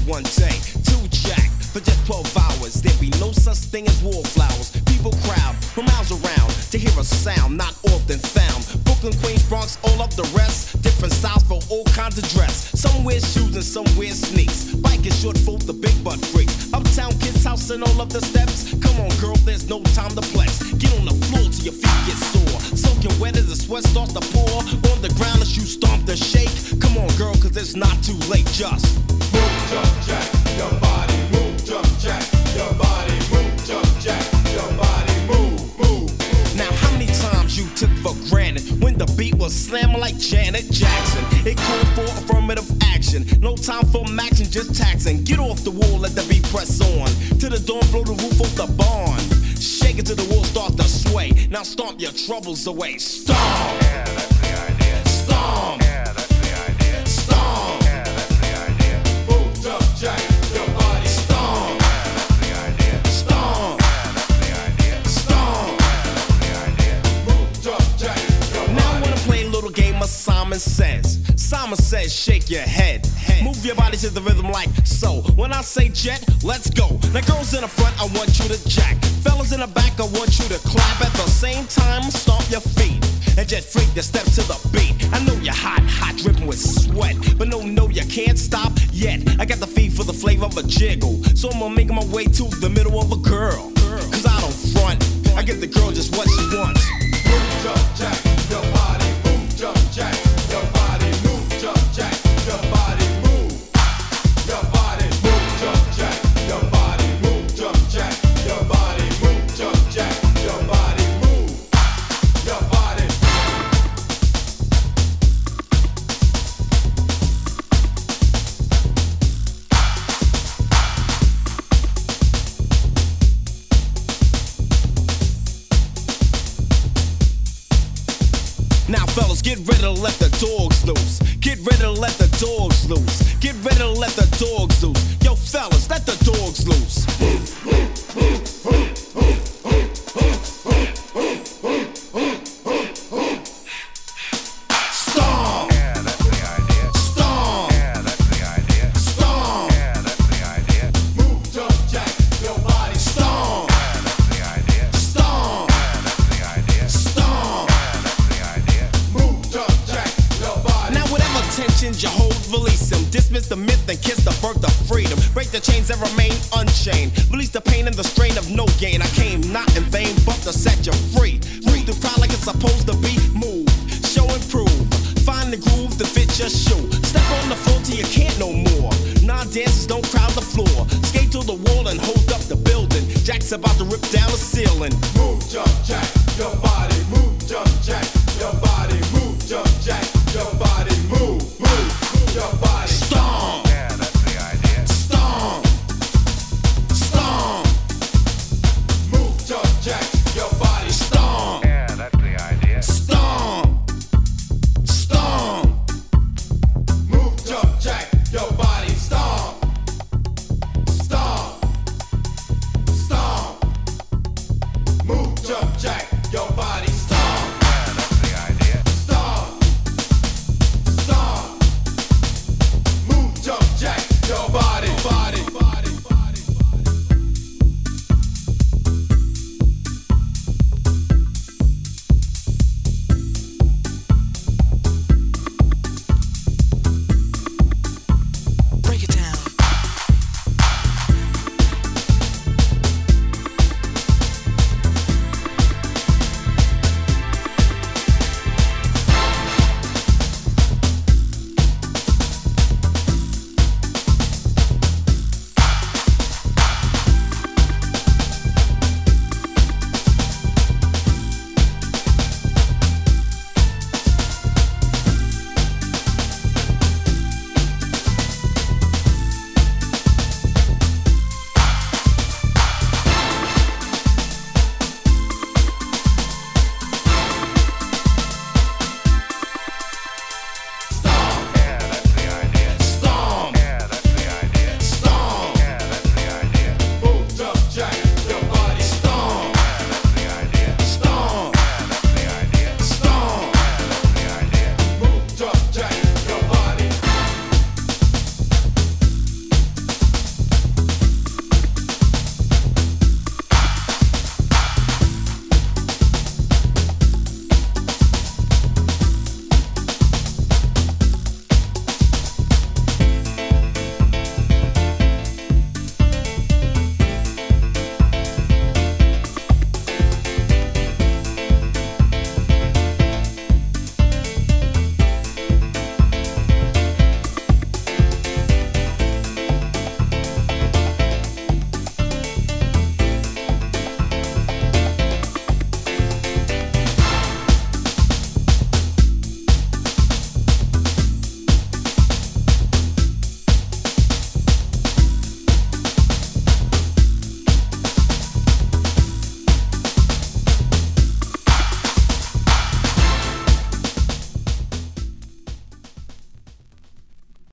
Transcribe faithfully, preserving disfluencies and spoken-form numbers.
one day. Two jack for just twelve hours. There be no such thing as wallflowers. People crowd from miles around to hear a sound not often found. Brooklyn, Queens, Bronx, all of the rest. Different styles for all kinds of dress. Some wear shoes and some wear sneaks. Bike is short for the big butt freaks. Uptown kids house and all of the steps. Come on, girl, there's no time to flex. Get on the floor till your feet get sore. Soaking wet as the sweat starts to pour. On the ground as you stomp the shake. Come on, girl, cause it's not too late. Just move, jump, jack, your body. Move, jump, jack, your body. Move, jump, jack, your body. Move, move. Now, how many times you took for granted when the beat was slamming like Janet Jackson? It called for affirmative action. No time for maxing, just taxing. Get off the wall, let the beat press on. To the dawn, blow the roof off the barn. Shake it till the wall start to sway. Now stomp your troubles away. Stomp! Yeah, that's the idea. Stomp! Yeah, that's the idea. Stomp! Yeah, that's the idea. Move, jump, jack, your body. Stomp! Yeah, that's the idea. Stomp! Yeah, that's the idea. Stomp! Yeah, that's the idea. Move, jump, jack, your body. Now I wanna play a little game of Simon Says. Simon Says, shake your head. Move your body to the rhythm like so. When I say jet, let's go. Now girls in the front, I want you to jack. Fellas in the back, I want you to clap. At the same time, stomp your feet. And jet freak the step to the beat. I know you're hot, hot, dripping with sweat. But no, no, you can't stop yet. I got the feet for the flavor of a jiggle. So I'm gonna make my way to the middle of a girl. Cause I don't front, I give the girl just what she wants. Move, jump, jack, your body. Move, jump, jack, your body. Move, jump, jack, your body. Move, your body. Move, jump, jack, your body. Move, jump, jack, your body. Move, jump, jack, your body. Move, your body. Now fellas, get ready to let the dogs loose. Get ready to let the dogs loose. Get ready to let the dogs loose. Yo fellas, let the dogs loose. Stomp! Yeah, that's the idea. Stomp! Yeah, that's the idea. Stomp! Yeah, that's the idea. Move, jump, jack, your body. Stomp! Yeah, that's the idea. Stomp! Yeah, that's the idea. Stomp! Yeah, that's the idea. Move, jump, jack, your body. Now whatever tensions you hold, release them. Dismiss the myth and kiss the birth of freedom. Break the chains that remain unchained. Release the pain and the strain of no gain. I came not in vain, but to set you free. Move the crowd like it's supposed to be. Move, show and prove. Find the groove to fit your shoe. Step on the floor till you can't no more. Non-dancers don't crowd the floor. Skate to the wall and hold up the building. Jack's about to rip down the ceiling. Move, jump, jack, your body.